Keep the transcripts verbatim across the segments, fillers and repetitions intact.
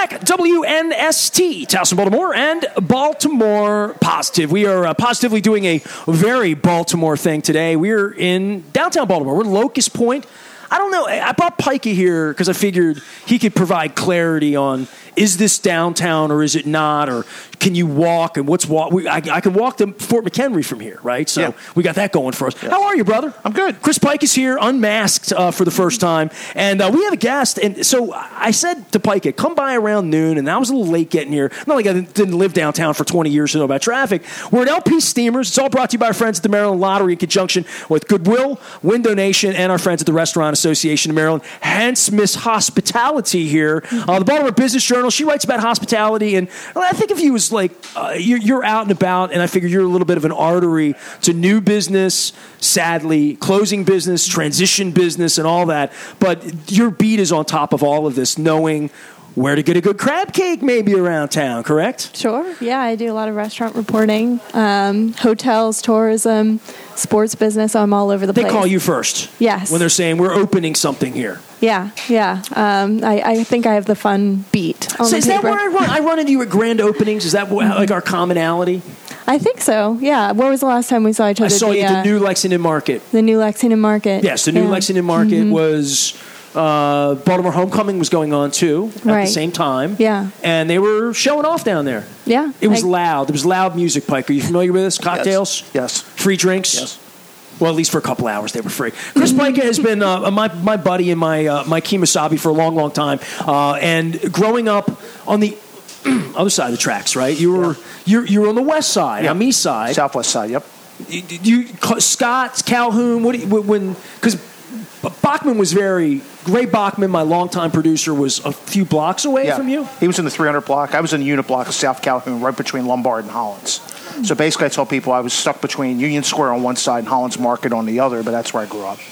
back. W N S T, Towson, Baltimore, and Baltimore Positive. We are uh, positively doing a very Baltimore thing today. We're in downtown Baltimore. We're Locust Point. I don't know. I brought Pikey here because I figured he could provide clarity on, is this downtown or is it not, or can you walk, and what's walk? We, I, I can walk to Fort McHenry from here, right? So yeah. we got that going for us. Yeah. How are you, brother? I'm good. Chris Pike is here, unmasked uh, for the first time, and uh, we have a guest. And so I said to Pike, come by around noon, and I was a little late getting here. Not like I didn't live downtown for twenty years to know about traffic. We're at L P Steamers. It's all brought to you by our friends at the Maryland Lottery in conjunction with Goodwill, Window Nation, and our friends at the Restaurant Association of Maryland. Hence, Miss Hospitality here. Uh, the Baltimore Business Journal, she writes about hospitality, and well, I think of you as like uh, you're, you're out and about, and I figure you're a little bit of an artery to new business, sadly, closing business, transition business, and all that. But your beat is on top of all of this, knowing where to get a good crab cake maybe around town, correct? Sure. Yeah, I do a lot of restaurant reporting, um, hotels, tourism, sports business. I'm all over the they place. They call you first. Yes. When they're saying, we're opening something here. Yeah, yeah. Um, I, I think I have the fun beat on so the is paper. that where I run? I run into you at grand openings? Is that mm-hmm. like our commonality? I think so, yeah. When was the last time we saw each other? I saw the, you at the uh, new Lexington Market. The new Lexington Market. Yes, the new yeah. Lexington Market mm-hmm. was... Uh, Baltimore Homecoming was going on, too, at right. the same time. Yeah. And they were showing off down there. Yeah. It was I, loud. There was loud music, Pike. Are you familiar with this? Cocktails? Yes. yes. Free drinks? Yes. Well, at least for a couple hours, they were free. Chris Pike has been uh, my my buddy and my uh, my kemosabe for a long, long time. Uh, and growing up on the other side of the tracks, right? You were yeah. you're you're on the west side, yep. on me side, southwest side. Yep. You, you Scott Calhoun. What do you, when because Bachman was very Ray Bachman, my longtime producer, was a few blocks away yeah. from you. He was in the three hundred block. I was in the unit block of South Calhoun, right between Lombard and Hollins. So basically, I tell people I was stuck between Union Square on one side and Hollins Market on the other, but that's where I grew up.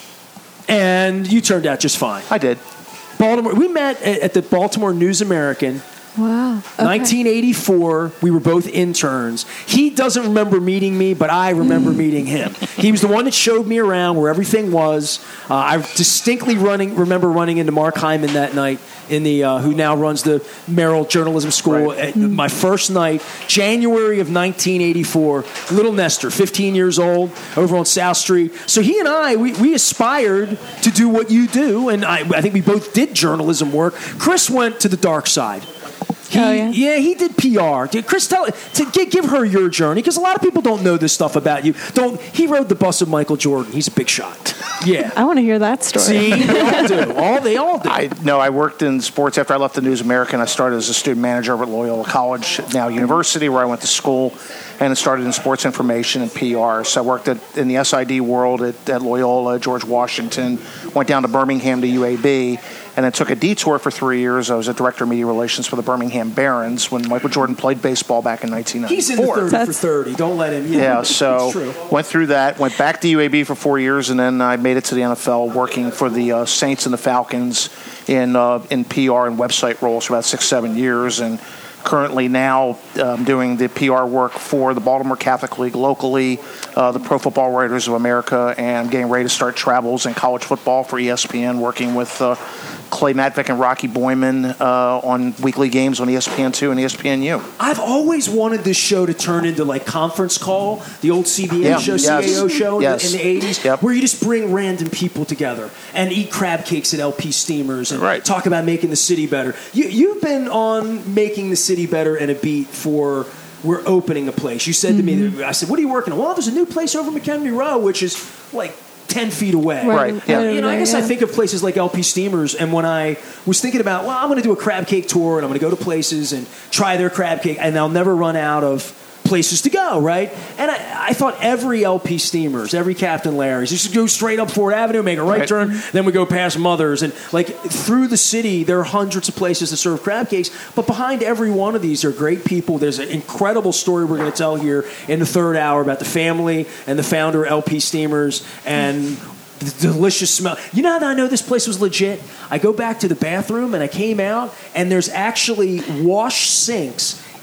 And you turned out just fine. I did. Baltimore. We met at the Baltimore News American. Wow. Okay. nineteen eighty-four, we were both interns. He doesn't remember meeting me, but I remember meeting him. He was the one that showed me around where everything was. Uh, I distinctly running remember running into Mark Hyman that night, in the uh, who now runs the Merrill Journalism School. Right. At mm. my first night, January of nineteen eighty-four, little Nestor, fifteen years old, over on South Street. So he and I, we, we aspired to do what you do, and I, I think we both did journalism work. Chris went to the dark side. He, oh, yeah? yeah, he did P R. Chris, tell to give, give her your journey, because a lot of people don't know this stuff about you. Don't he rode the bus of Michael Jordan? He's a big shot. Yeah, I want to hear that story. See, they all do. All they all do. I no, I worked in sports after I left the News American. I started as a student manager over at Loyola College, now university, where I went to school, and it started in sports information and P R. So I worked at, in the S I D world at, at Loyola, George Washington, went down to Birmingham to U A B. And then took a detour for three years. I was a director of media relations for the Birmingham Barons when Michael Jordan played baseball back in nineteen ninety-four. He's in the thirty That's... for thirty. Don't let him. Yeah, yeah so went through that. Went back to U A B for four years, and then I made it to the N F L, working for the uh, Saints and the Falcons in uh, in P R and website roles for about six, seven years, and currently now um, doing the P R work for the Baltimore Catholic League locally, uh, the Pro Football Writers of America, and getting ready to start travels in college football for E S P N, working with uh, Clay Matvick and Rocky Boyman uh, on weekly games on E S P N two and E S P N U. I've always wanted this show to turn into like Conference Call, the old C B S yeah, show, yes. C A O show yes. in, the, in the eighties, yep. where you just bring random people together and eat crab cakes at L P Steamers and right. talk about making the city better. You, you've been on Making the City Better and a beat for... We're opening a place. You said mm-hmm. to me, I said, what are you working on? Well, there's a new place over McHenry Row, which is like ten feet away. Right. right. Yeah. You know, I guess yeah. I think of places like L P Steamers, and when I was thinking about, well, I'm going to do a crab cake tour, and I'm going to go to places and try their crab cake, and I'll never run out of places to go, right? And I, I thought every L P Steamers, every Captain Larry's, you should go straight up Ford Avenue, make a right, right turn, then we go past Mother's, and like through the city, there are hundreds of places to serve crab cakes, but behind every one of these are great people. There's an incredible story we're going to tell here in the third hour about the family and the founder of L P Steamers and the delicious smell. You know how I know this place was legit? I go back to the bathroom and I came out, and there's actually wash sinks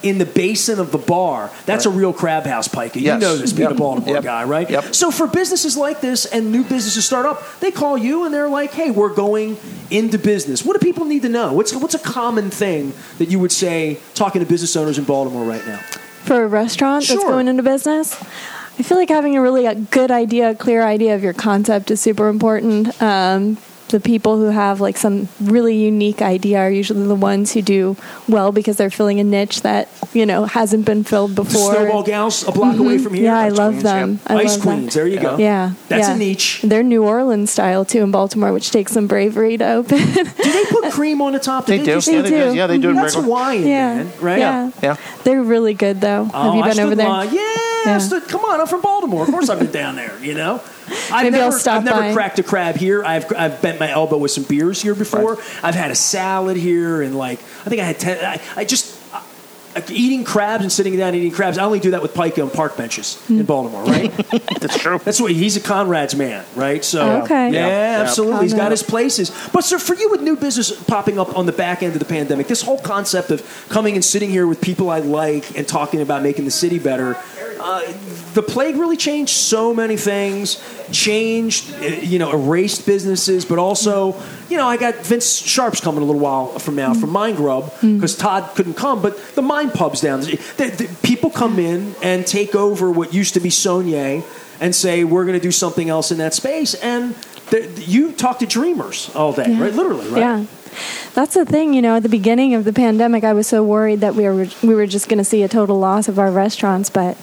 in the basin of the bar. That's right. A real crab house, Pike. You yes. know this, being yep. a Baltimore yep. guy, right? Yep. So for businesses like this and new businesses start up, they call you and they're like, hey, we're going into business. What do people need to know? What's, what's a common thing that you would say talking to business owners in Baltimore right now? For a restaurant sure. that's going into business? I feel like having a really a good idea, a clear idea of your concept is super important. Um, the people who have like some really unique idea are usually the ones who do well because they're filling a niche that, you know, hasn't been filled before. The Snowball Gals a block mm-hmm. away from here. Yeah, I Ice love Queens, them. Yeah. I Ice love Queens, that. there you go. Yeah. That's yeah. a niche. They're New Orleans style too in Baltimore, which takes some bravery to open. Do they put cream on the top? They, they do. They yeah, do. They do. Yeah, they do. Mm-hmm. That's Hawaiian, yeah. man, right? Yeah. yeah. They're really good though. Oh, Have you I been over there? Line. Yeah. Yeah. Stood, come on, I'm from Baltimore. Of course I've been down there, you know? I've Maybe never, I'll stop I've never by. cracked a crab here. I've I've bent my elbow with some beers here before. Right. I've had a salad here, and like I think I had ten. I, I just uh, like eating crabs and sitting down and eating crabs. I only do that with Pike on park benches mm. in Baltimore, right? That's true. That's what he's a Conrad's man, right? So okay. yeah, yeah. absolutely. Conrad. He's got his places. But sir, for you with new business popping up on the back end of the pandemic, this whole concept of coming and sitting here with people I like and talking about making the city better. Uh, the plague really changed so many things, changed, you know, erased businesses, but also, you know, I got Vince Sharp's coming a little while from now mm. from Mind Grub because mm. Todd couldn't come, but the Mind Pub's down. The, the, people come in and take over what used to be Saunier and say, we're going to do something else in that space. And the, you talk to dreamers all day, yeah. right? Literally, right? Yeah. That's the thing, you know, at the beginning of the pandemic, I was so worried that we were we were just going to see a total loss of our restaurants. But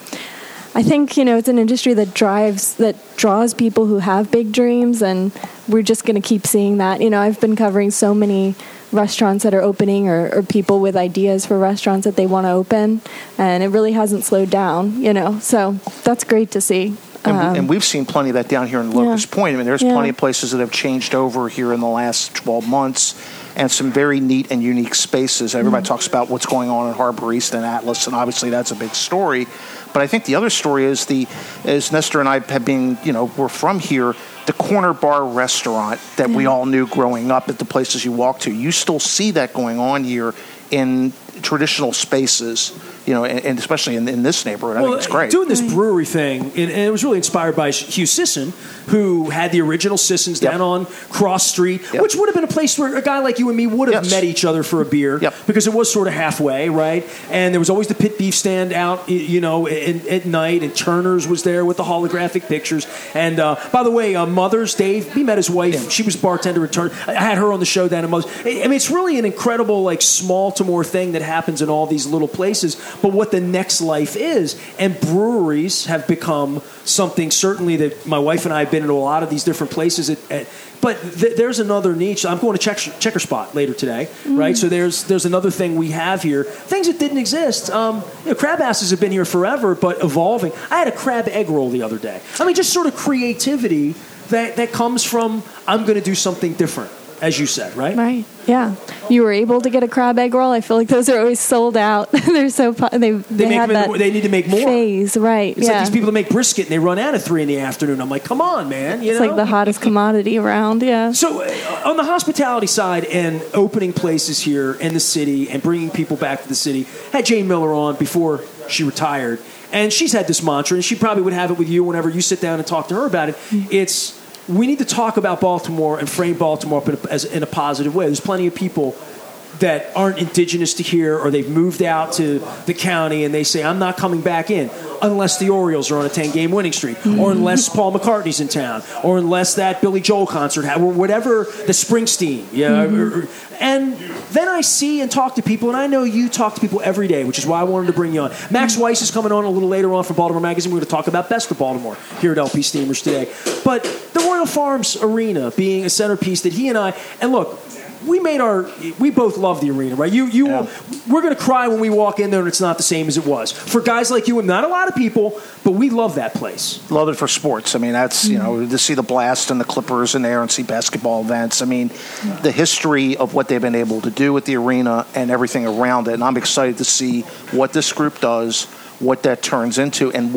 I think, you know, it's an industry that drives, that draws people who have big dreams, and we're just going to keep seeing that. You know, I've been covering so many restaurants that are opening or, or people with ideas for restaurants that they want to open, and it really hasn't slowed down, you know, so that's great to see. And, um, and we've seen plenty of that down here in Locust yeah. Point. I mean, there's yeah. plenty of places that have changed over here in the last twelve months, and some very neat and unique spaces. Everybody mm. talks about what's going on in Harbor East and Atlas, and obviously that's a big story. But I think the other story is the, as Nestor and I have been, you know, we're from here, the corner bar restaurant that yeah. we all knew growing up at the places you walk to. You still see that going on here in traditional spaces, you know, and, and especially in, in this neighborhood. I well, think it's great. Doing this brewery thing, and, and it was really inspired by Hugh Sisson, who had the original Sissons yep. down on Cross Street, yep. which would have been a place where a guy like you and me would have yes. met each other for a beer, yep. because it was sort of halfway, right? And there was always the pit beef stand out, you know, in, at night, and Turner's was there with the holographic pictures. And uh, by the way, uh, Mother's, Dave, he met his wife. Yeah. She was a bartender at Turner. I had her on the show down at Mother's. I mean, it's really an incredible, like, small to more thing that happens in all these little places, but what the next life is. And breweries have become something, certainly, that my wife and I have been into a lot of these different places at, at but th- there's another niche. I'm going to check, Checker Spot later today, mm. right? So there's there's another thing we have here. Things that didn't exist. Um, you know, crab asses have been here forever, but evolving. I had a crab egg roll the other day. I mean, just sort of creativity that, that comes from, I'm going to do something different, as you said, right? Right. Yeah. You were able to get a crab egg roll. I feel like those are always sold out. They're so po- they they, they, make have that they need to make more phase, right? It's yeah. like these people that make brisket and they run out at three in the afternoon. I'm like, come on, man. You it's know? like the hottest commodity around. Yeah. So uh, on the hospitality side and opening places here in the city and bringing people back to the city, had Jane Miller on before she retired, and she's had this mantra, and she probably would have it with you whenever you sit down and talk to her about it. Mm-hmm. It's we need to talk about Baltimore and frame Baltimore up in a, as, in a positive way. There's plenty of people that aren't indigenous to here, or they've moved out to the county, and they say, I'm not coming back in unless the Orioles are on a ten-game winning streak, mm-hmm. or unless Paul McCartney's in town, or unless that Billy Joel concert, ha- or whatever, the Springsteen. Yeah, mm-hmm. And then I see and talk to people, and I know you talk to people every day, which is why I wanted to bring you on. Max mm-hmm. Weiss is coming on a little later on from Baltimore Magazine. We're going to talk about Best of Baltimore here at L P Steamers today. But the Royal Farms Arena being a centerpiece that he and I, and look, we made our, we both love the arena, right? You, you, yeah. We're going to cry when we walk in there and it's not the same as it was. For guys like you, and not a lot of people, but we love that place. Love it for sports. I mean, that's, you know, to see the Blast and the Clippers in there and see basketball events. I mean, the history of what they've been able to do with the arena and everything around it. And I'm excited to see what this group does, what that turns into, and what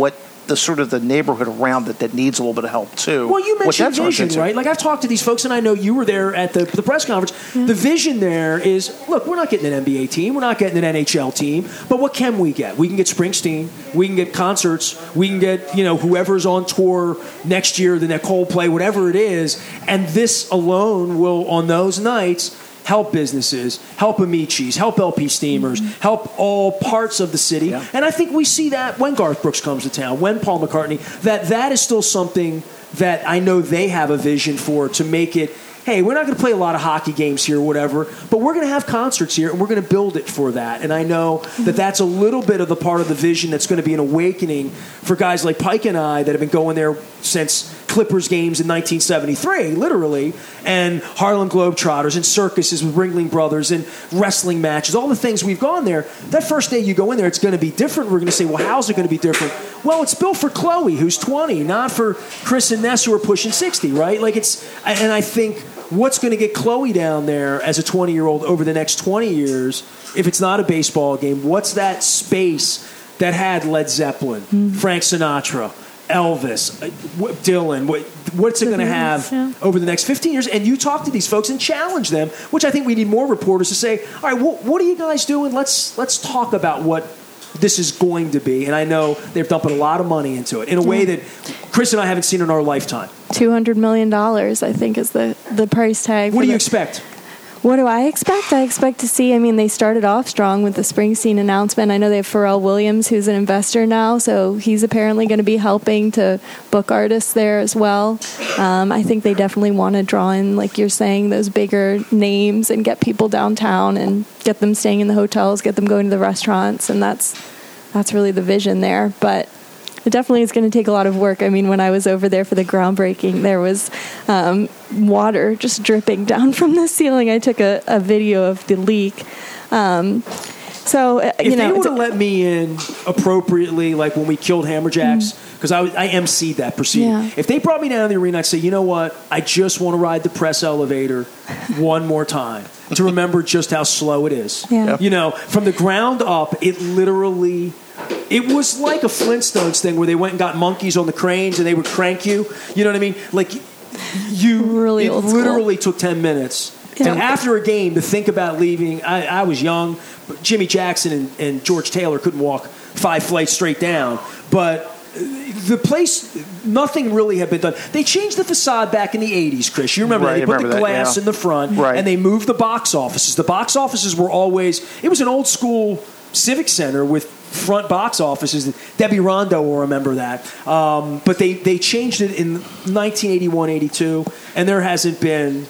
the sort of the neighborhood around it that needs a little bit of help too. Well, you which mentioned that's vision, right? Like I've talked to these folks, and I know you were there at the, the press conference. Yeah. The vision there is, look, we're not getting an N B A team, we're not getting an N H L team, but what can we get? We can get Springsteen, we can get concerts, we can get, you know, whoever's on tour next year, the next Coldplay, whatever it is, and this alone will, on those nights, help businesses, help Amici's, help L P Steamers, mm-hmm. help all parts of the city. Yeah. And I think we see that when Garth Brooks comes to town, when Paul McCartney, that that is still something that I know they have a vision for, to make it, hey, we're not going to play a lot of hockey games here or whatever, but we're going to have concerts here, and we're going to build it for that. And I know mm-hmm. that that's a little bit of the part of the vision that's going to be an awakening for guys like Pike and I that have been going there since Clippers games in nineteen seventy-three, literally, and Harlem Globetrotters and circuses with Ringling Brothers and wrestling matches, all the things we've gone there. That first day you go in there, it's going to be different. We're going to say, well, how's it going to be different? Well, it's built for Chloe, who's twenty, not for Chris and Ness, who are pushing sixty, right? Like it's, and I think what's going to get Chloe down there as a twenty-year-old over the next twenty years, if it's not a baseball game, what's that space that had Led Zeppelin, mm-hmm. Frank Sinatra, Elvis, Dylan, what, what's it going to have yeah. over the next fifteen years? And you talk to these folks and challenge them, which I think we need more reporters to say, all right, well, what are you guys doing? Let's let's talk about what this is going to be. And I know they're dumping a lot of money into it in a way that Chris and I haven't seen in our lifetime. two hundred million dollars, I think, is the, the price tag. What do you the- expect? What do I expect? I expect to see, I mean, they started off strong with the Springsteen announcement. I know they have Pharrell Williams, who's an investor now, so he's apparently going to be helping to book artists there as well. Um, I think they definitely want to draw in, like you're saying, those bigger names and get people downtown and get them staying in the hotels, get them going to the restaurants, and that's that's really the vision there. But it definitely is going to take a lot of work. I mean, when I was over there for the groundbreaking, there was um, water just dripping down from the ceiling. I took a, a video of the leak. Um, so, uh, if you know, they would have let me in appropriately, like when we killed Hammerjacks, because mm-hmm. I, I emceed that proceeding. Yeah. If they brought me down to the arena, I'd say, you know what? I just want to ride the press elevator one more time to remember just how slow it is. Yeah. Yep. You know, from the ground up, it literally... It was like a Flintstones thing where they went and got monkeys on the cranes and they would crank you. You know what I mean? Like, you really it old literally school. took ten minutes. Yeah. And after a game, to think about leaving, I, I was young, but Jimmy Jackson and, and George Taylor couldn't walk five flights straight down. But the place, nothing really had been done. They changed the facade back in the eighties, Chris. You remember right, that? They put remember the glass that, yeah. in the front, right. and they moved the box offices. The box offices were always, it was an old school civic center with front box offices. Debbie Rondo will remember that. Um, but they, they changed it in nineteen eighty-one, eighty-two, and there hasn't been,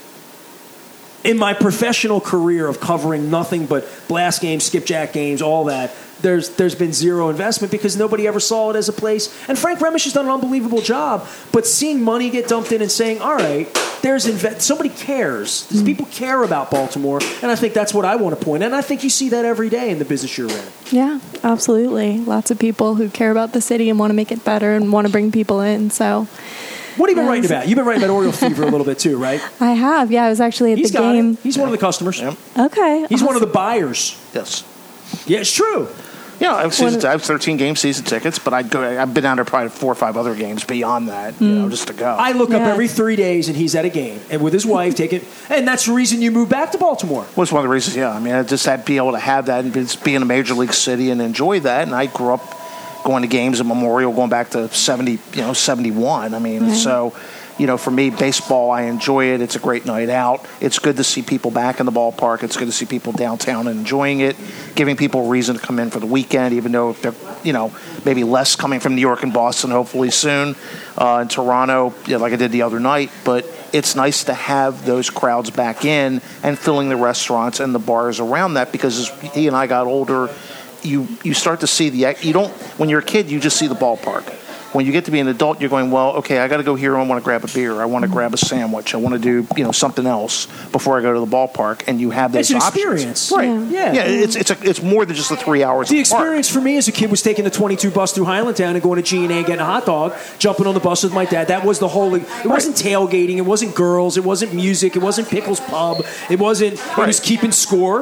in my professional career of covering nothing but blast games, skipjack games, all that, there's there's been zero investment because nobody ever saw it as a place. And Frank Remish has done an unbelievable job. But seeing money get dumped in and saying, all right, there's inve- somebody cares. Mm-hmm. People care about Baltimore. And I think that's what I want to point at. And I think you see that every day in the business you're in. Yeah, absolutely. Lots of people who care about the city and want to make it better and want to bring people in. So, what have you been yes. writing about? You've been writing about Oriole Fever a little bit too, right? I have. Yeah, I was actually at He's the got game. It. He's one of the customers. Yep. Okay. He's awesome. one of the buyers. Yes. Yeah, it's true. Yeah, I have, season, I have thirteen game season tickets, but I'd go, I've been down to probably four or five other games beyond that, you mm. know, just to go. I look yeah. up every three days, and he's at a game, and with his wife taking, and that's the reason you moved back to Baltimore. Well, it's one of the reasons. Yeah, I mean, I just had to be able to have that and be in a major league city and enjoy that. And I grew up going to games at Memorial, going back to seventy, you know, seventy-one. I mean, right. so. You know, for me, baseball, I enjoy it. It's a great night out. It's good to see people back in the ballpark. It's good to see people downtown and enjoying it, giving people a reason to come in for the weekend, even though they're, you know, maybe less coming from New York and Boston, hopefully soon, uh, in Toronto, you know, like I did the other night. But it's nice to have those crowds back in and filling the restaurants and the bars around that, because as he and I got older, you, you start to see the – you don't – when you're a kid, you just see the ballpark. When you get to be an adult, you're going, well, okay, I got to go here. I want to grab a beer. I want to grab a sandwich. I want to do, you know, something else before I go to the ballpark. And you have those options. It's an options. experience. Right. Yeah. Yeah, yeah it's it's a, it's more than just the three hours The of experience park. for me as a kid was taking the twenty-two bus through Highlandtown and going to G and A and getting a hot dog, jumping on the bus with my dad. That was the whole – it wasn't tailgating. It wasn't girls. It wasn't music. It wasn't Pickles Pub. It wasn't – it Right. was keeping score.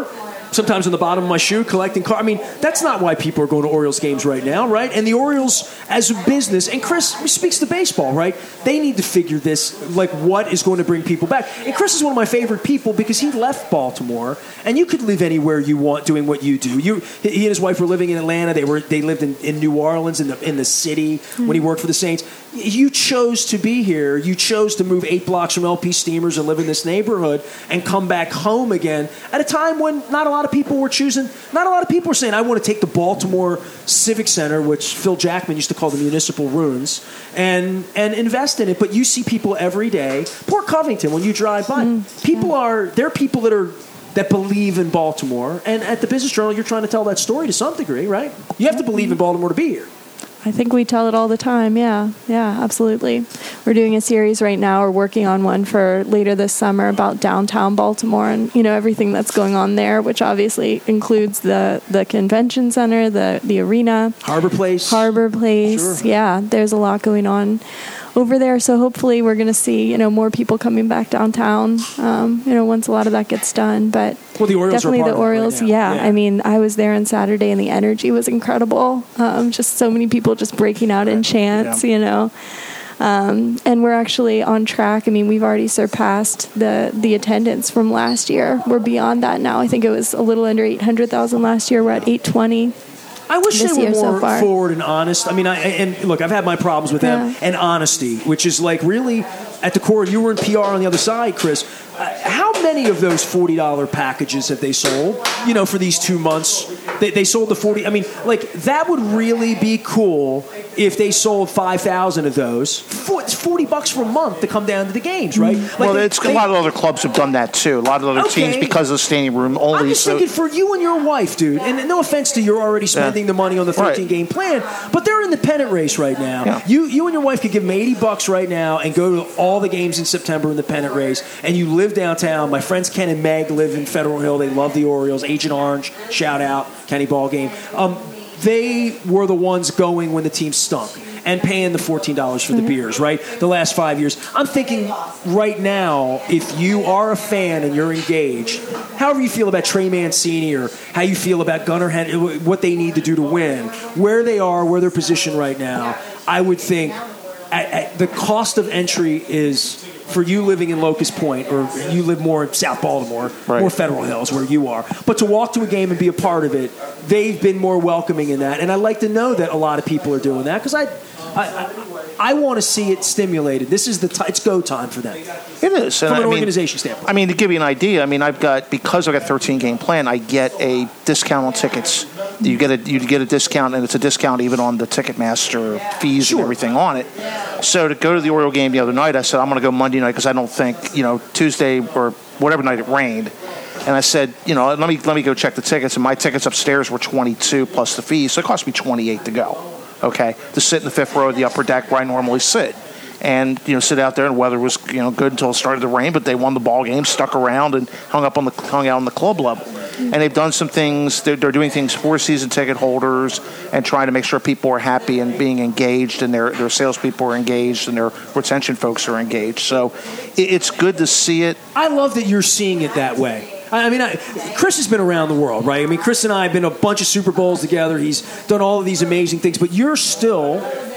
sometimes on the bottom of my shoe collecting cars. I mean, that's not why people are going to Orioles games right now, right? And the Orioles, as a business, and Chris speaks to baseball, right? They need to figure this, like, what is going to bring people back. And Chris is one of my favorite people because he left Baltimore, and you could live anywhere you want doing what you do. You, he and his wife were living in Atlanta. They were they lived in, in New Orleans in the in the city mm-hmm. when he worked for the Saints. You chose to be here. You chose to move eight blocks from L P Steamers and live in this neighborhood and come back home again at a time when not a lot of people were choosing. Not a lot of people were saying, I want to take the Baltimore Civic Center, which Phil Jackman used to call the municipal ruins, and and invest in it. But you see people every day. Port Covington, when you drive by, mm, people yeah. are, there are people that are that believe in Baltimore. And at the Business Journal, you're trying to tell that story to some degree, right? You have to believe in Baltimore to be here. I think we tell it all the time. Yeah, yeah, absolutely. We're doing a series right now. We're working on one for later this summer about downtown Baltimore and, you know, everything that's going on there, which obviously includes the, the convention center, the, the arena. Harbor Place. Harbor Place. Sure. Yeah, there's a lot going on over there. So hopefully we're going to see, you know, more people coming back downtown, um, you know, once a lot of that gets done. But well, the Orioles definitely are part the Orioles. Of it right yeah. yeah. I mean, I was there on Saturday and the energy was incredible. Um, just so many people just breaking out in chants, yeah. you know. Um, and we're actually on track. I mean, we've already surpassed the, the attendance from last year. We're beyond that now. I think it was a little under eight hundred thousand last year. We're at eight twenty. I wish this they were so more far. forward and honest. I mean, I, and look, I've had my problems with them. Yeah. And honesty, which is like really at the core. You were in P R on the other side, Chris. Uh, how many of those forty dollars packages have they sold, you know, for these two months? They, they sold the forty. I mean, like, that would really be cool if they sold five thousand of those. It's forty bucks for a month to come down to the games, right? Like well, they, it's, they, a lot of other clubs have done that, too. A lot of other okay. teams, because of the standing room only. I'm just so, thinking for you and your wife, dude, and no offense to you're already spending yeah. the money on the thirteen-game right. plan, but they're in the pennant race right now. Yeah. You you and your wife could give them eighty bucks right now and go to all the games in September in the pennant race, and you live downtown. My friends Ken and Meg live in Federal Hill. They love the Orioles. Agent Orange, shout out, Kenny Ball game. Um, they were the ones going when the team stunk and paying the fourteen dollars for the beers, right? The last five years. I'm thinking right now, if you are a fan and you're engaged, however you feel about Trey Mancini or how you feel about Gunnar Henderson, what they need to do to win, where they are, where they're positioned right now, I would think at, at the cost of entry is, for you living in Locust Point, or you live more in South Baltimore, right. or Federal Hills where you are, but to walk to a game and be a part of it, they've been more welcoming in that. And I'd like to know that a lot of people are doing that, because I, I, I, I want to see it stimulated. This is the t- it's go time for them. It is. From and an I mean, organization standpoint. I mean, to give you an idea, I mean, I've got, because I've got a thirteen-game plan, I get a discount on tickets. You get a you get a discount, and it's a discount even on the Ticketmaster fees sure. and everything on it. So to go to the Oriole game the other night, I said, I'm going to go Monday night because I don't think, you know, Tuesday or whatever night it rained. And I said, you know, let me let me go check the tickets. And my tickets upstairs were twenty-two plus the fees, so it cost me twenty-eight to go. Okay, to sit in the fifth row of the upper deck where I normally sit, and you know, sit out there. And the weather was you know good until it started to rain, but they won the ball game, stuck around, and hung up on the hung out on the club level. And they've done some things. They're, they're doing things for season ticket holders and trying to make sure people are happy and being engaged, and their their salespeople are engaged, and their retention folks are engaged. So it, it's good to see it. I love that you're seeing it that way. I mean, I, Chris has been around the world, right? I mean, Chris and I have been a bunch of Super Bowls together. He's done all of these amazing things, but you're still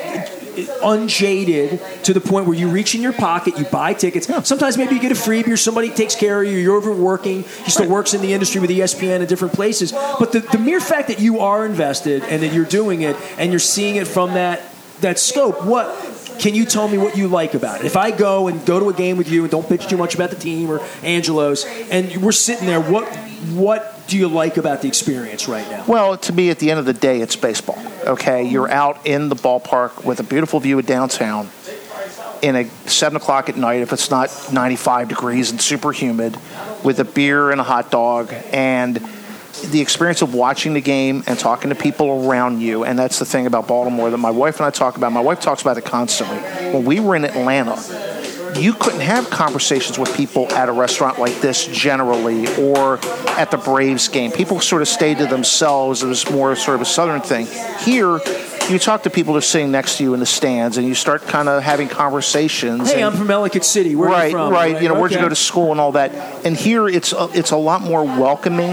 unjaded to the point where you reach in your pocket, you buy tickets. Sometimes maybe you get a freebie or somebody takes care of you, you're overworking. He still works in the industry with E S P N and different places. But the, the mere fact that you are invested and that you're doing it and you're seeing it from that that scope, what... Can you tell me what you like about it? If I go and go to a game with you and don't bitch too much about the team or Angelo's, and we're sitting there, what what do you like about the experience right now? Well, to me, at the end of the day, it's baseball. Okay, you're out in the ballpark with a beautiful view of downtown in a seven o'clock at night, if it's not ninety-five degrees and super humid, with a beer and a hot dog, and the experience of watching the game and talking to people around you. And that's the thing about Baltimore that my wife and I talk about. My wife talks about it constantly. When we were in Atlanta, you couldn't have conversations with people at a restaurant like this generally, or at the Braves game. People sort of stayed to themselves. It was more sort of a southern thing. Here, you talk to people that are sitting next to you in the stands, and you start kind of having conversations. Hey, and, I'm from Ellicott City. Where right, are you from? Right, right. You know, okay. where'd you go to school and all that? And here, it's a, it's a lot more welcoming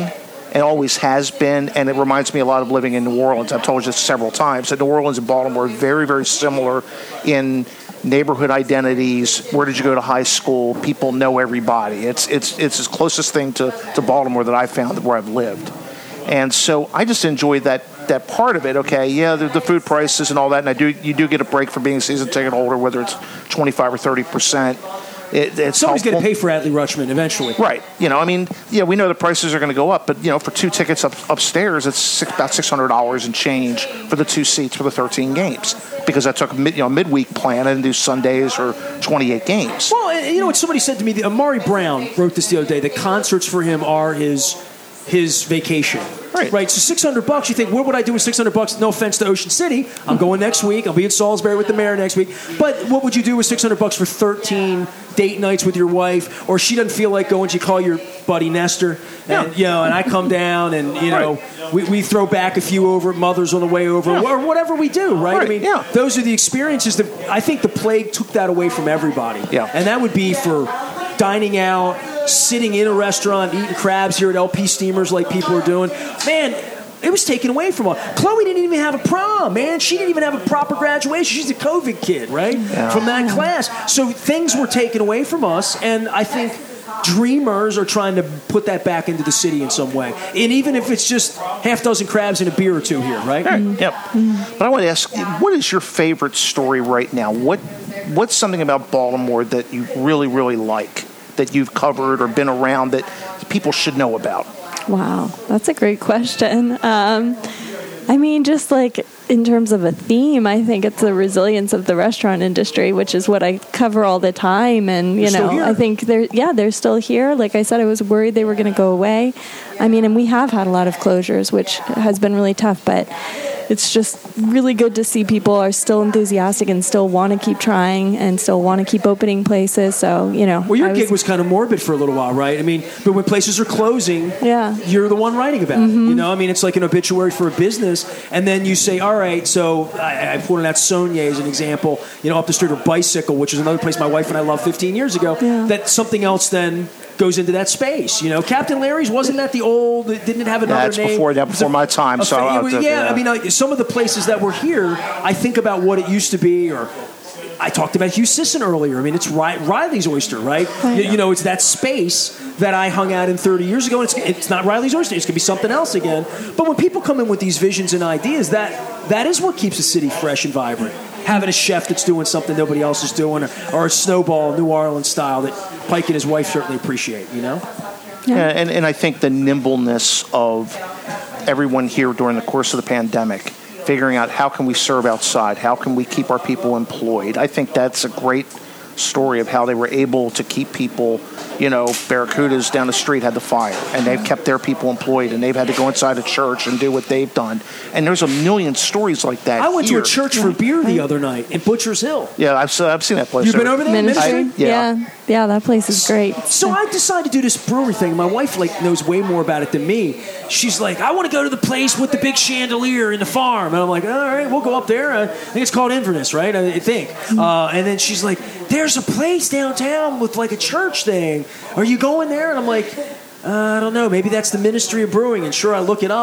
and always has been, and it reminds me a lot of living in New Orleans. I've told you this several times, that New Orleans and Baltimore are very, very similar in neighborhood identities. Where did you go to high school? People know everybody. It's it's it's the closest thing to, to Baltimore that I've found where I've lived. And so I just enjoyed that that part of it. Okay, yeah, the, the food prices and all that, and I do you do get a break for being a season ticket holder, whether it's twenty-five or thirty percent. It, it's Somebody's going to helpful. pay for Adley Rutschman eventually. Right. You know, I mean, yeah, we know the prices are going to go up, but, you know, for two tickets up, upstairs, it's six, about six hundred dollars and change for the two seats for the thirteen games, because I took a mid, you know, midweek plan. I didn't do Sundays or twenty-eight games. Well, and you know what somebody said to me, Amari Brown wrote this the other day, the concerts for him are his his vacation. Right. Right. So six hundred bucks, you think, what would I do with six hundred bucks? No offense to Ocean City. I'm going next week. I'll be in Salisbury with the mayor next week. But what would you do with six hundred bucks for thirteen date nights with your wife? Or she doesn't feel like going, you call your buddy Nestor, and, Yeah. you know, and I come down and, you know, Right. we, we throw back a few over at Mother's on the way over, Yeah. or whatever we do, right? Right, I mean, yeah. those are the experiences that I think the plague took that away from everybody. Yeah. And that would be for dining out, sitting in a restaurant, eating crabs here at L P Steamers like people are doing. Man, it was taken away from us. Chloe didn't even have a prom, man. She didn't even have a proper graduation. She's a COVID kid, right? Yeah. From that class. So things were taken away from us, and I think dreamers are trying to put that back into the city in some way. And even if it's just half dozen crabs and a beer or two here, right? Right. Yep. But I want to ask, what is your favorite story right now? What What's something about Baltimore that you really, really like, that you've covered or been around that people should know about? Wow, that's a great question. Um, I mean, just like in terms of a theme, I think it's the resilience of the restaurant industry, which is what I cover all the time. And, you They're still know, here. I think they're, yeah, they're still here. Like I said, I was worried they were going to go away. I mean, and we have had a lot of closures, which has been really tough, but it's just really good to see people are still enthusiastic and still want to keep trying and still want to keep opening places. So, you know. Well, your I gig was kind of morbid for a little while, right? I mean, but when places are closing, Yeah. you're the one writing about it. You know, I mean, it's like an obituary for a business, and then you say, all right, so I, I pointed out Sonia as an example, you know, up the street, or Bicycle, which is another place my wife and I loved fifteen years ago, Yeah. that something else then goes into that space. You know, Captain Larry's, wasn't that the old, didn't it have another That's name? before that, It was before a- my time, a so fa- I'll it was- have to- yeah, yeah. I mean, like, some of the places that were here, I think about what it used to be, or I talked about Hugh Sisson earlier. I mean, it's Ri- Riley's Oyster, right? You, you know, it's that space that I hung out in thirty years ago, and it's, it's not Riley's Oyster. It's going to be something else again. But when people come in with these visions and ideas, that that is what keeps a city fresh and vibrant. Having a chef that's doing something nobody else is doing, or, or a snowball, New Orleans style, that Pike and his wife certainly appreciate, you know? Yeah, and, and I think the nimbleness of everyone here during the course of the pandemic, figuring out how can we serve outside, how can we keep our people employed. I think that's a great story of how they were able to keep people, you know, Barracudas down the street had the fire, and they've kept their people employed, and they've had to go inside a church and do what they've done. And there's a million stories like that I went here. to a church for beer the other night in Butcher's Hill. Yeah, I've, se- I've seen that place. You've been over there? Ministry? Ministry? Yeah. yeah. Yeah, that place is great. So I decided to do this brewery thing. My wife like knows way more about it than me. She's like, I want to go to the place with the big chandelier in the farm. And I'm like, all right, we'll go up there. I think it's called Inverness, right? I think. Uh, and then she's like, there's a place downtown with like a church thing. Are you going there? And I'm like, uh, I don't know. Maybe that's the Ministry of Brewing. And sure, I look it up.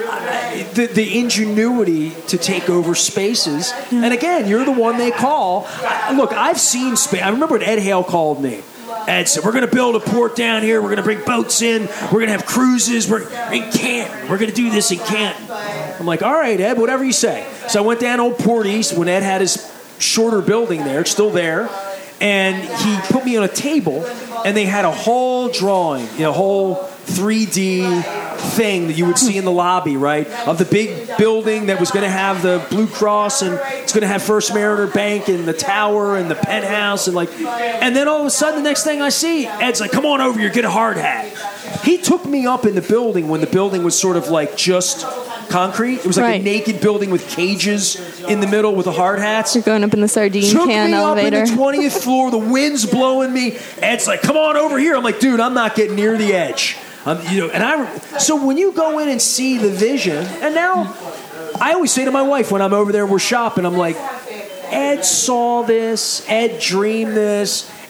I, the, the ingenuity to take over spaces. And again, you're the one they call. I, look, I've seen space. I remember when Ed Hale called me. Ed said, we're going to build a port down here. We're going to bring boats in. We're going to have cruises. We're in Canton. We're going to do this in Canton. I'm like, all right, Ed, whatever you say. So I went down Old Port East when Ed had his shorter building there. It's still there. And he put me on a table, and they had a whole drawing, you know, a whole three D thing that you would see in the lobby, right, of the big building that was going to have the Blue Cross, and it's going to have First Mariner Bank and the tower and the penthouse, and like, and then all of a sudden the next thing I see, Ed's like, come on over here, get a hard hat. He took me up in the building when the building was sort of like just concrete. It was like Right. a naked building with cages in the middle with the hard hats. You're going up in the sardine Took can me elevator. up in the twentieth floor. The wind's blowing me. Ed's like, "Come on over here." I'm like, "Dude, I'm not getting near the edge." Um, you know, and I. So when you go in and see the vision, and now I always say to my wife when I'm over there and we're shopping, I'm like, Ed saw this. Ed dreamed this.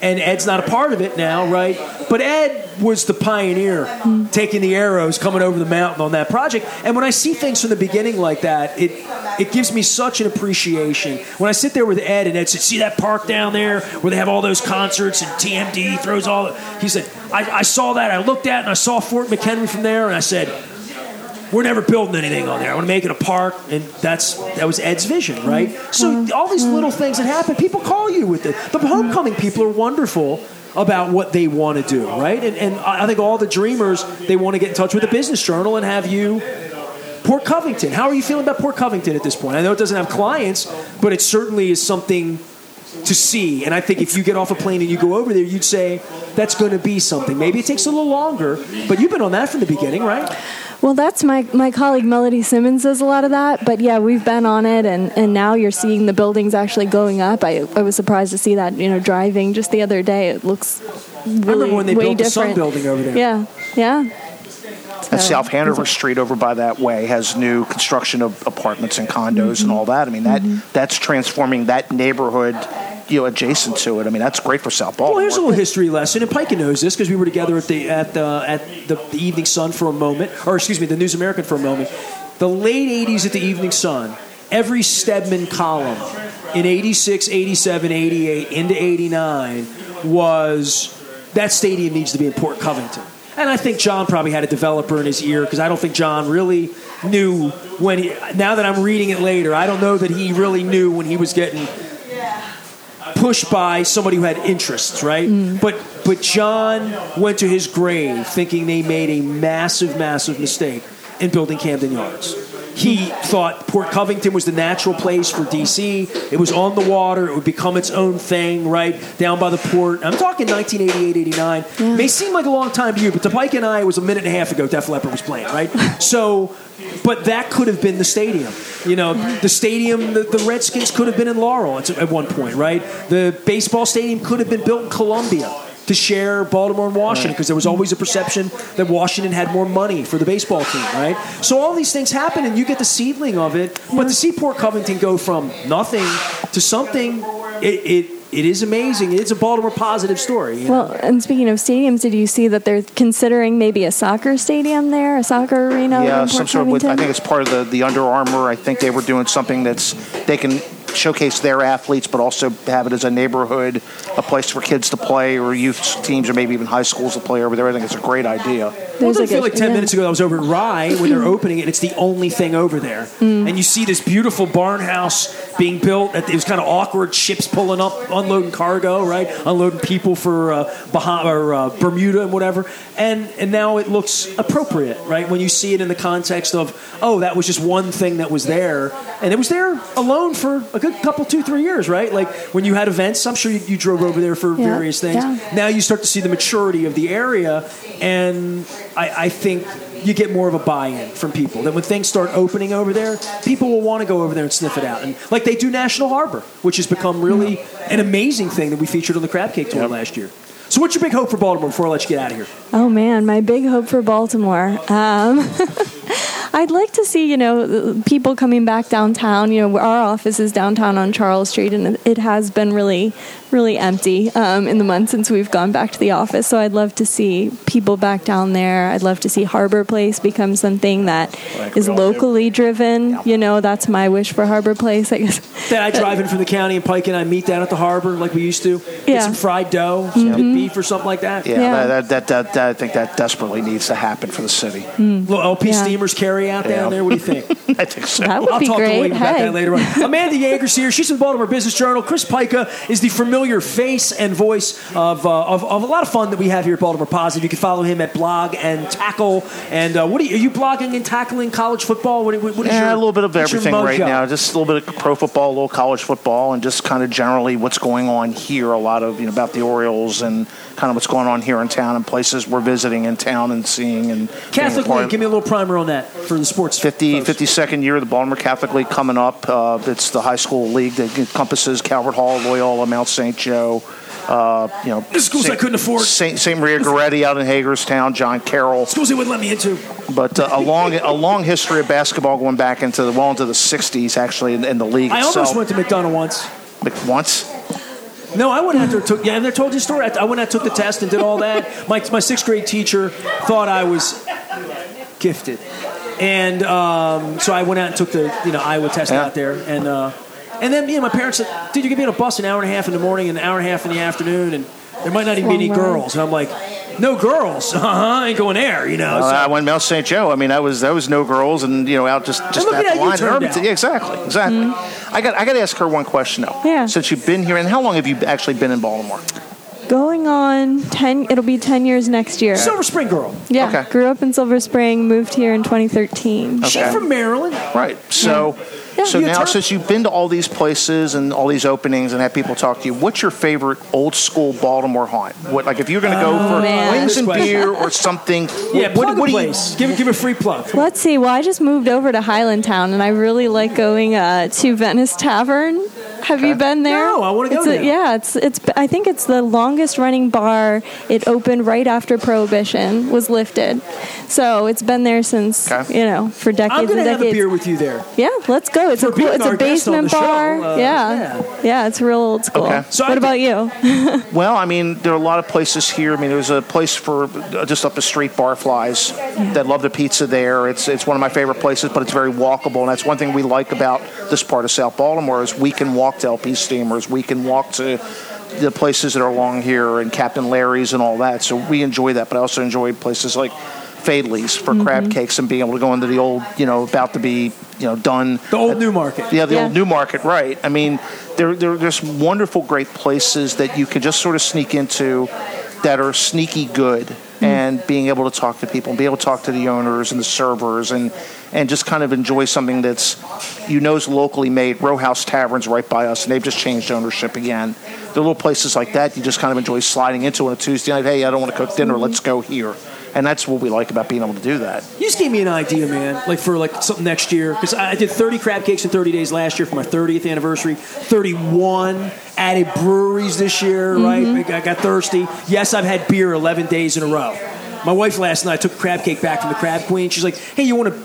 and Ed's not a part of it now, right? But Ed was the pioneer, mm. taking the arrows, coming over the mountain on that project. And when I see things from the beginning like that, it it gives me such an appreciation. When I sit there with Ed, and Ed said, see that park down there where they have all those concerts and T M D throws all, he said, I, I saw that, I looked at it, and I saw Fort McHenry from there, and I said, we're never building anything on there. I want to make it a park, and that's that was Ed's vision, right? So all these little things that happen, people call you with it. The homecoming people are wonderful about what they want to do, right? And, and I think all the dreamers, they want to get in touch with the Business Journal and have you. Port Covington, how are you feeling about Port Covington at this point? I know it doesn't have clients, but it certainly is something to see. And I think if you get off a plane and you go over there, you'd say that's going to be something. Maybe it takes a little longer, but you've been on that from the beginning, right? Well, that's my, my colleague Melody Simmons does a lot of that. But, yeah, we've been on it, and, and now you're seeing the buildings actually going up. I, I was surprised to see that, you know, driving just the other day. It looks really I remember when they way built different. the Sun Building over there. Yeah, yeah. And South Hanover Street over by that way has new construction of apartments and condos mm-hmm. and all that. I mean, that mm-hmm. that's transforming that neighborhood, you know, adjacent to it. I mean, that's great for South Baltimore. Well, here's a little history lesson, and Pika knows this because we were together at the at the at the, the Evening Sun for a moment, or excuse me, the News American for a moment. The late eighties at the Evening Sun, every Stedman column in eighty-six, eighty-seven, eighty-eight, into eighty-nine was that stadium needs to be in Port Covington. And I think John probably had a developer in his ear because I don't think John really knew when he, now that I'm reading it later, I don't know that he really knew when he was getting pushed by somebody who had interests, right? Mm. But but John went to his grave thinking they made a massive, massive mistake in building Camden Yards. He thought Port Covington was the natural place for D C. It was on the water. It would become its own thing, right, down by the port. I'm talking nineteen eighty-eight, eighty-nine. Yeah. May seem like a long time to you, but to Pike and I, it was a minute and a half ago Def Leppard was playing, right? So, but that could have been the stadium. You know, the stadium, the, the Redskins could have been in Laurel at, at one point, right? The baseball stadium could have been built in Columbia to share Baltimore and Washington because there was always a perception that Washington had more money for the baseball team, right? So all these things happen and you get the seedling of it. But to see Port Covington go from nothing to something, it it, it is amazing. It's a Baltimore positive story. You know? Well, and speaking of stadiums, did you see that they're considering maybe a soccer stadium there, a soccer arena? Yeah, in some Port sort of, with, Covington? I think it's part of the, the Under Armour. I think they were doing something that's, they can showcase their athletes, but also have it as a neighborhood, a place for kids to play, or youth teams, or maybe even high schools to play over there. I think it's a great idea. Well, I feel like ten yeah. minutes ago I was over at Rye when they're opening it, and it's the only thing over there. Mm. And you see this beautiful barn house being built. At, it was kind of awkward, ships pulling up, unloading cargo, right? Unloading people for uh, Bahama, or, uh, Bermuda and whatever. And and now it looks appropriate, right? When you see it in the context of, oh, that was just one thing that was there. And it was there alone for a good couple, two, three years, right? Like when you had events, I'm sure you, you drove over there for yeah. various things. Yeah. Now you start to see the maturity of the area, and I, I think you get more of a buy-in from people. That when things start opening over there, people will want to go over there and sniff it out. And like they do National Harbor, which has become really an amazing thing that we featured on the Crab Cake Tour yep. last year. So what's your big hope for Baltimore before I let you get out of here? Oh, man, my big hope for Baltimore. Um, I'd like to see, you know, people coming back downtown. You know, our office is downtown on Charles Street, and it has been really, really empty um, in the months since we've gone back to the office. So I'd love to see people back down there. I'd love to see Harbor Place become something that like is locally do. driven. Yeah. You know, that's my wish for Harbor Place, I guess. That I drive in from the county and Pike and I meet down at the harbor like we used to. Get yeah. some fried dough, some mm-hmm. beef or something like that. Yeah, yeah. That, that, that, that, I think that desperately needs to happen for the city. Mm. Little L P yeah. steamers carry out down yeah. there. What do you think? I think so. That would I'll be talk great. to William about hey. that later on. Amanda Yeager's here. She's from the Baltimore Business Journal. Chris Pika is the familiar face and voice of, uh, of of a lot of fun that we have here at Baltimore Positive. You can follow him at Blog and Tackle. And uh, what are you, are you blogging and tackling college football? What, what is yeah, your, a little bit of everything right now. Just a little bit of pro football, a little college football, and just kind of generally what's going on here. A lot of, you know, about the Orioles and kind of what's going on here in town and places we're visiting in town and seeing. And Catholic League, give me a little primer on that for the sports. fifty, fifty-second year of the Baltimore Catholic League coming up. Uh, it's the high school league that encompasses Calvert Hall, Loyola, Mount Saint Joe. Uh, you know, the schools Saint, I couldn't afford. Saint Saint Maria Goretti out in Hagerstown, John Carroll. Schools they wouldn't let me into. But uh, a long a long history of basketball going back into the well into the sixties, actually, in, in the league I itself. almost went to McDonough once. Once? No, I went out there and took, yeah, and I told you a story. I, I went out, took the test, and did all that. My, my sixth grade teacher thought I was gifted. And um, so I went out and took the, you know, Iowa test Yeah. out there. And uh, and then, you know, my parents said, dude, you can be on a bus an hour and a half in the morning and an hour and a half in the afternoon, and there might not even be any Long ride. girls. And I'm like, no girls. Uh-huh, I ain't going there, you know. Well, so, I went to Mount Saint Joe. I mean, that was that was no girls, and you know, out just just look at at the how you line. turned Irvington- out. Yeah, exactly, exactly. I got I got to ask her one question though. Yeah. Since you've been here, and how long have you actually been in Baltimore? Going on ten, it'll be ten years next year. Silver Spring girl. Yeah, Okay. grew up in Silver Spring, moved here in twenty thirteen. She Okay. from Maryland. Right. So, Yeah. so You now turn- since you've been to all these places and all these openings and had people talk to you, what's your favorite old school Baltimore haunt? What, like if you're going to go for man. wings and Good question. beer or something? Yeah, what, plug what, a what do you? place. Give, give a free plug. Let's see. Well, I just moved over to Highlandtown, and I really like going uh, to Venice Tavern. Have you been there? No, I wanna go It's a- now. Yeah, it's it's. I think it's the longest running bar. It opened right after Prohibition was lifted, so it's been there since Okay. you know for decades I'm going and to have decades. a beer with you there. Yeah, let's go. It's For a cool, being it's our a guest on the basement show, bar. uh, yeah. yeah. yeah, it's real old school. Okay. So what I about you? Well, I mean, there are a lot of places here. I mean, there's a place for uh, just up the street, Barflies, that love the pizza there. It's it's one of my favorite places, but it's very walkable, and that's one thing we like about this part of South Baltimore is we can walk to L P Steamers, we can walk to the places that are along here and Captain Larry's and all that. So we enjoy that, but I also enjoy places like Fadley's for crab cakes and being able to go into the old, you know, about to be, you know, done. The old New Market. Yeah, the Yeah. old New Market, right. I mean, there, there, there's wonderful, great places that you can just sort of sneak into that are sneaky good and being able to talk to people and be able to talk to the owners and the servers and, and just kind of enjoy something that's, you know, is locally made. Row House Tavern's right by us, and they've just changed ownership again. There are little places like that you just kind of enjoy sliding into on a Tuesday night. Hey, I don't want to cook dinner. Let's go here. And that's what we like about being able to do that. You just gave me an idea, man, like for like something next year. Because I did thirty crab cakes in thirty days last year for my thirtieth anniversary. thirty-one added breweries this year, right? I got thirsty. Yes, I've had beer eleven days in a row. My wife last night took a crab cake back from the Crab Queen. She's like, hey, you want a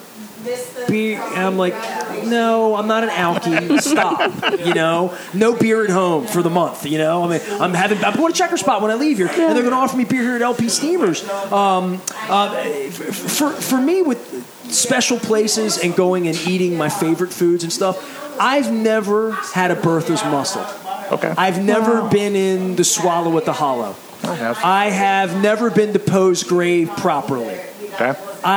beer? And I'm like, no, I'm not an alky. Stop. You know, no beer at home for the month. You know, I mean, I'm having. I'm going to Checker Spot when I leave here, and they're going to offer me beer here at L P Steamers. Um, uh, for for me, with special places and going and eating my favorite foods and stuff, I've never had a Bertha's mussel. Okay. I've never Wow. been in the Swallow at the Hollow. I have. I have never been to Poe's grave properly. Okay.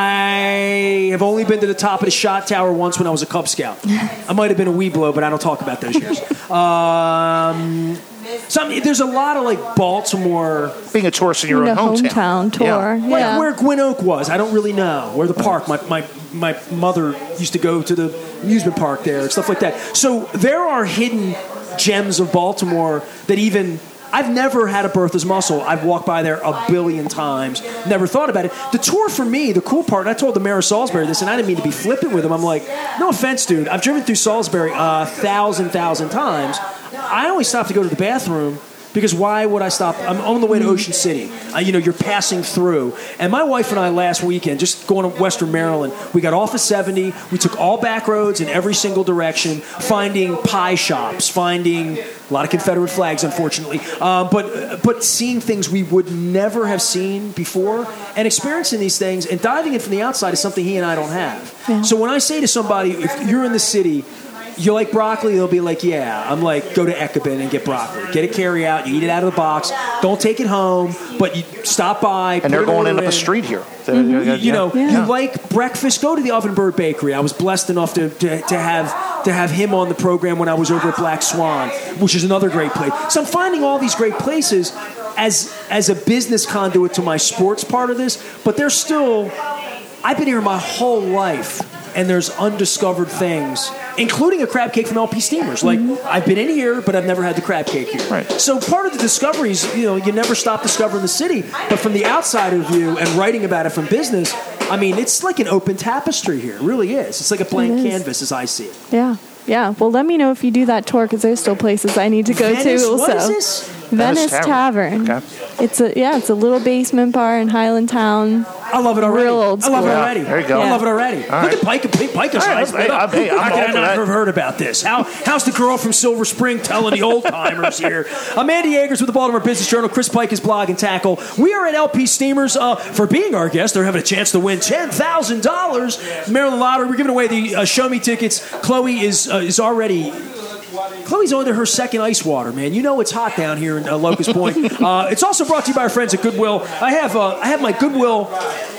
I have only been to the top of the shot tower once when I was a Cub Scout. I might have been a Weeblo, but I don't talk about those years. Um, so I mean, there's a lot of like Baltimore, Being a tourist in your The own hometown. hometown tour. Yeah. like Yeah. where Gwyn Oak was. I don't really know where the park. My my my mother used to go to the amusement park there and stuff like that. So there are hidden gems of Baltimore that even. I've never had a Bertha's mussel. I've walked by there a billion times. Never thought about it. The tour for me, the cool part, and I told the mayor of Salisbury this, and I didn't mean to be flippant with him. I'm like, no offense, dude. I've driven through Salisbury a thousand, thousand times. I only stop to go to the bathroom because why would I stop? I'm on the way to Ocean City. Uh, you know, you're passing through. And my wife and I last weekend, just going to Western Maryland, we got off of seventy. We took all back roads in every single direction, finding pie shops, finding a lot of Confederate flags, unfortunately, uh, but but seeing things we would never have seen before and experiencing these things and diving in from the outside is something he and I don't have. Yeah. So when I say to somebody, if you're in the city, you like broccoli, they'll be like, yeah. I'm like, go to Ekabin and get broccoli. Get a carry out, you eat it out of the box. Don't take it home, but you stop by. And put they're an going order in up in. a street here. You, you know, Yeah. you like breakfast, go to the Oven Bird Bakery. I was blessed enough to, to, to have to have him on the program when I was over at Black Swan, which is another great place. So I'm finding all these great places as as a business conduit to my sports part of this, but there's still, I've been here my whole life, and there's undiscovered things, including a crab cake from L P Steamers. Like, I've been in here, but I've never had the crab cake here. Right. So part of the discoveries, you know, you never stop discovering the city, but from the outsider view and writing about it from business, I mean, it's like an open tapestry here. It really is. It's like a blank It is. canvas as I see it. Yeah. Yeah. Well, let me know if you do that tour because there's still places I need to go Venice, to. what Also, is this? Venice Tavern. Tavern. Okay. It's a yeah, it's a little basement bar in Highland Town. I love it already. Real old I love it school. already. There you go. I love it already. All Look right. at Pike. Pike is All right, nice. hey, I'm- hey, I'm How all can I for not that. have heard about this? How how's the girl from Silver Spring telling the old timers here? Amanda Yeagers with the Baltimore Business Journal. Chris Pike is Blog and Tackle. We are at L P Steamers uh, for being our guest. They're having a chance to win ten thousand dollars. Maryland Lottery. We're giving away the uh, Show Me tickets. Chloe is uh, is already. Chloe's on to her second ice water, man. You know it's hot down here in uh, Locust Point. Uh, it's also brought to you by our friends at Goodwill. I have uh, I have my Goodwill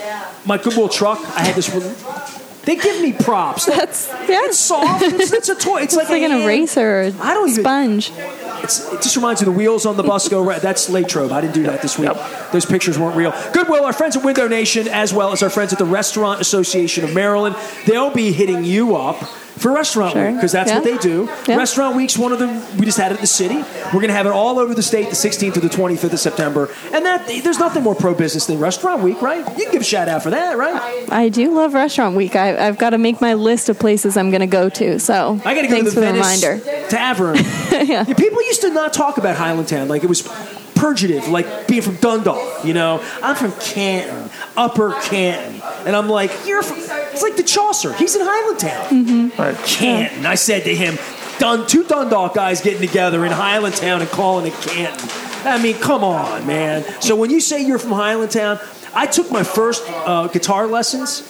my Goodwill truck. I had this. They give me props. That's yeah. It's soft. It's, it's a toy. It's, It's like, a an hand- eraser or I don't even- sponge. It's, it just reminds me the wheels on the bus go right. That's Latrobe. I didn't do that this week. Those pictures weren't real. Goodwill, our friends at Window Nation, as well as our friends at the Restaurant Association of Maryland, they'll be hitting you up for Restaurant Sure. Week, because that's Yeah. what they do. Yeah. Restaurant Week's one of them. We just had it in the city. We're going to have it all over the state the sixteenth to the twenty-fifth of September. And that there's nothing more pro-business than Restaurant Week, right? You can give a shout-out for that, right? I do love Restaurant Week. I, I've got to make my list of places I'm going to go to. So I got to go thanks to the for the Venice reminder. Tavern. Yeah. Yeah, people used to not talk about Highlandtown like it was purgative, like being from Dundalk. You know, I'm from Canton, Upper Canton, and I'm like, you're from. It's like the Chaucer. He's in Highlandtown. Mm-hmm. Right. Canton. I said to him, Dun, two Dundalk guys getting together in Highlandtown and calling it Canton. I mean, come on, man. So when you say you're from Highlandtown, I took my first uh, guitar lessons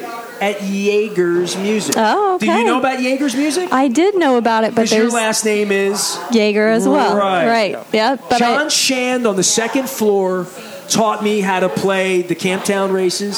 at Yeager's Music. Oh, okay. Do you know about Yeager's Music? I did know about it, but Because your there's last name is Jaeger as well. Right. Right. Yeah. But John I, Shand on the second floor taught me how to play the Camptown races.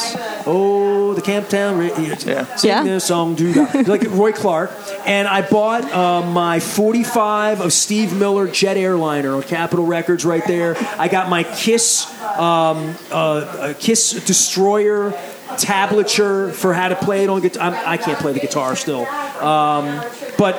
Oh, the Camptown races. Yeah. Sing Yeah. this song, do that. Like Roy Clark. And I bought uh, my forty-five of Steve Miller Jet Airliner on Capitol Records right there. I got my Kiss, um, uh, Kiss Destroyer tablature for how to play it on guitar. I'm, I can't play the guitar still. Um, but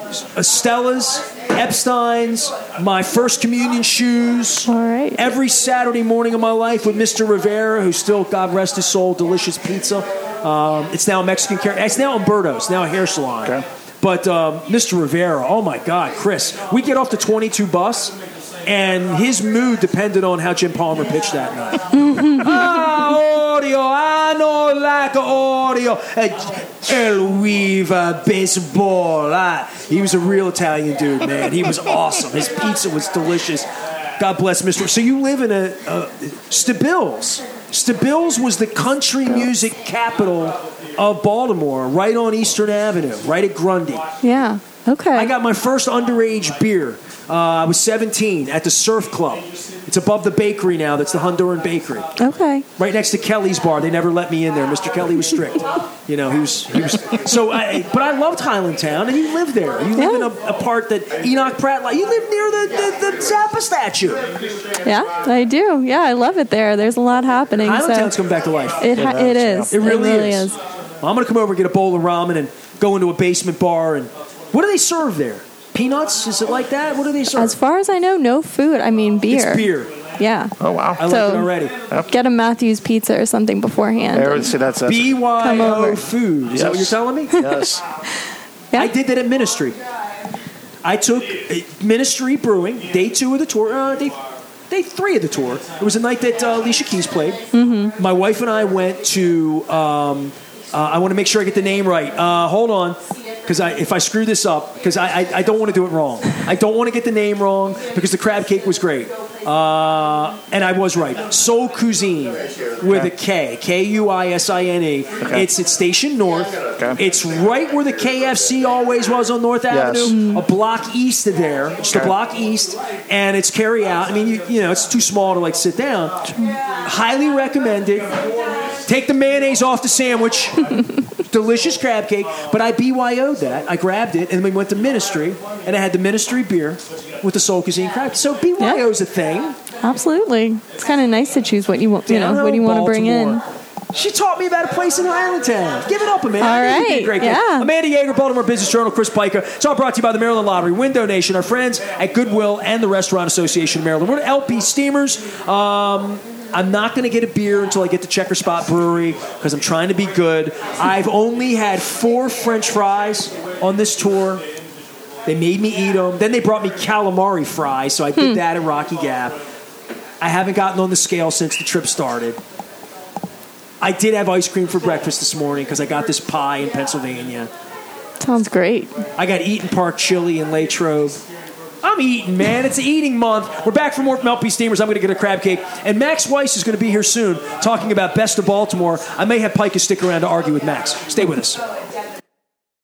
Stella's, Epstein's, my first communion shoes. All right. Every Saturday morning of my life with Mister Rivera, who's still, God rest his soul, delicious pizza. Um, it's now a Mexican care. It's now Umberto. It's now a hair salon. Okay. But um, Mister Rivera, oh my God, Chris, we get off the twenty-two bus, and his mood depended on how Jim Palmer pitched that night. Ah, audio, I know like audio. El Viva Baseball. Ah, he was a real Italian dude, man. He was awesome. His pizza was delicious. God bless Mister So you live in a, a Stabil's. Stabil's was the country music capital of Baltimore, right on Eastern Avenue, right at Grundy. yeah. Okay. I got my first underage beer. Uh, I was seventeen at the Surf Club. It's above the bakery now. That's the Honduran Bakery, okay. right next to Kelly's bar. They never let me in there. Mister Kelly was strict. You know, he was. He was. So, I, but I loved Highlandtown, and you live there. You live Yeah. in a, a part that Enoch Pratt. Like, you live near the, the, the Zappa statue. Yeah, I do. Yeah, I love it there. There's a lot happening. Highlandtown's so coming back to life. it ha- it is. It really, is. is. Well, I'm going to come over and get a bowl of ramen and go into a basement bar. And what do they serve there? Peanuts? Is it like that? What do they serve? As far as I know, no food. I mean, beer. It's beer. Yeah. Oh, wow. I So- like it already. Get a Matthews pizza or something beforehand. There, and- see, that's, that's B Y Come O over. food. Is that what you're Yes. telling me? yes. Yeah. I did that at Ministry. I took uh, Ministry Brewing, day two of the tour, uh, day, day three of the tour. It was a night that uh, Alicia Keys played. Mm-hmm. My wife and I went to, um, uh, I want to make sure I get the name right. Uh, hold on, because I, if I screw this up, because I, I, I don't want to do it wrong. I don't want to get the name wrong, because the crab cake was great. Uh, and I was right. Soul Cuisine with a K, K U I S I N E. Okay. It's at Station North. Okay. It's right where the K F C always was on North Yes. Avenue, a block east of there, just a Okay. block east, and it's carry out. I mean, you, you know, it's too small to like sit down. Highly recommended. Take the mayonnaise off the sandwich. Delicious crab cake, but I B Y O'd that. I grabbed it, and we went to Ministry, and I had the Ministry beer with the Soul Cuisine crab. So B Y O's a thing. Absolutely. It's kind of nice to choose what you want. You know, Down what do you want to bring in? Baltimore. She taught me about a place in Highlandtown. Give it up, Amanda. All I think you'd be a right, great guest. yeah. Amanda Yeager, Baltimore Business Journal, Chris Piker. It's all brought to you by the Maryland Lottery, Window Nation, our friends at Goodwill, and the Restaurant Association of Maryland. We're at L P Steamers. Um, I'm not going to get a beer until I get to Checker Spot Brewery because I'm trying to be good. I've only had four French fries on this tour. They made me eat them. Then they brought me calamari fries, so I did Hmm. that at Rocky Gap. I haven't gotten on the scale since the trip started. I did have ice cream for breakfast this morning because I got this pie in Pennsylvania. Sounds great. I got Eaton Park chili in Latrobe. I'm eating, man. It's eating month. We're back for more from L P Steamers. I'm going to get a crab cake. And Max Weiss is going to be here soon talking about Best of Baltimore. I may have Pikus stick around to argue with Max. Stay with us.